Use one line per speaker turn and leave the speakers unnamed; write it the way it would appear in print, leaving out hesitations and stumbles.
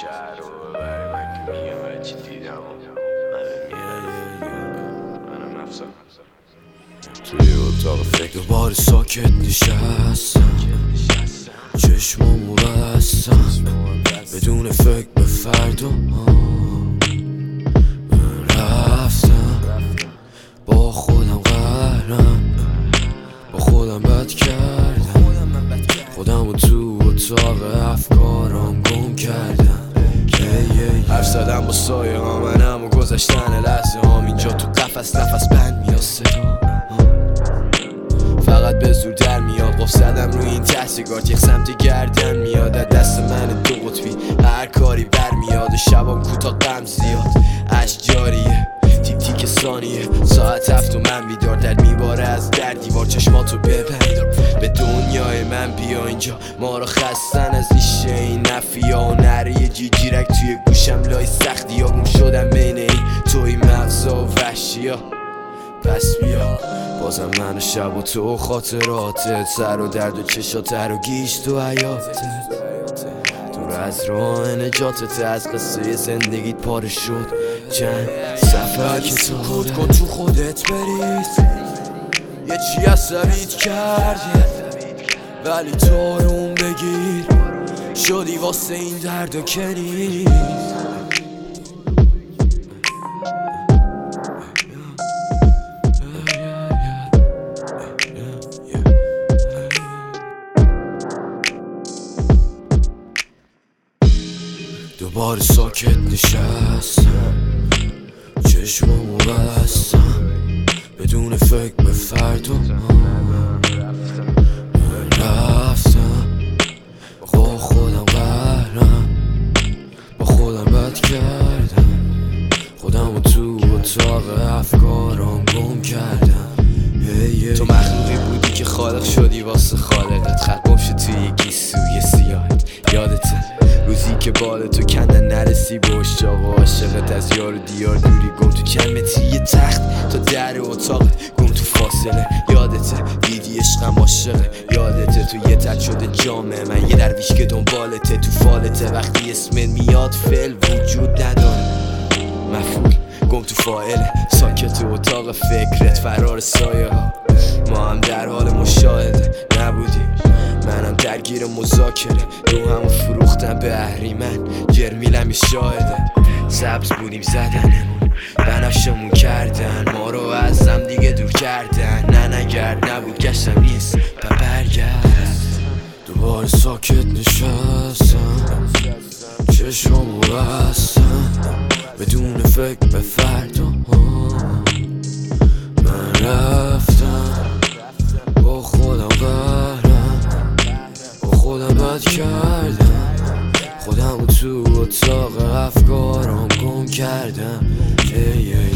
شهر رو ببری. من که میگم هرچی دیدم منم نفسم توی اتاق فکر
دوباره ساکت نشستم، چشمامو بستم بدون فکر به فردا. رفتم با خودم قهرم، با خودم بد کردم، خودمو تو اتاق افکارم گم کردم. حرف زدم با سایه ها منم و گذشتن لحظه هام، اینجا تو قفس نفس بند میاد صدا، فقط به زور در میاد. قف زدم روی این تحصیلات، یک سمت گردن میاد از دست من دو قطبی، هر کاری برمیاد و شبام کوتاه غم زیاد، عشق جاریه تیک تیک ثانیه، ساعت 7 و من بیدار، درد میباره از در دیوار، چشماتو ببند به دنیای من بیا اینجا. ما رو خستن از ریشه این نفیا و نره جیرک توی گوشم لای سختی ها، گم شدم بین این توی مغزا و وحشی ها. پس بیا بازم من و شب و تو خاطراتت، سر و درد و چشات و گیش تو حیاتت، دور از راه نجاتت از قصه زندگیت پاره شد چند سفر که سکوت کن تو خودت بریز، یه چی عصبیت کرده ولی تو آروم بگیر، شدی واسه این درد و کنی. دوباره ساکت نشستم، چشمامو بستم بدون فکر به فردا. رفتم با خودم قهرم، با خودم بد کردم، خودمو تو اتاق افکارم گم کردم. تو مخلوقی بودی که خالق شدی واسه خالقت، خلق گم شد توی گیسوی سیاهت. یادته روزی که بال تو کندن نرسی به اشتاق و عاشقت، از یار و دیار دوری گم تو کلمتی یه تخت تا در اتاقت گم تو فاصله. یادته دیدی عشقم عاشقه، یادته تو یه تد شده جامعه من یه درویش که دنبالته تو فالته، وقتی اسمت میاد فعل وجود نداره، مفعول گم تو فاعله، ساکت تو اتاق فکرت فرار سایه ها. ما هم در حال مشاهده نبودیم، منم درگیر مذاکره، روحمو فروختم به اهریمن، جرمیلم یه شاهده. سبز بودیم زدنمون بنفشمون کردن، ما رو از هم دیگه دور کردن، نه نگرد نبود گشتم نیست برگرد. دوباره ساکت نشستم، چشمامو بستم بدون فکر به فردا. من رفتم با خودم قهرم، با خودم بد کردم، خودمو تو اتاق افکارم گم کردم.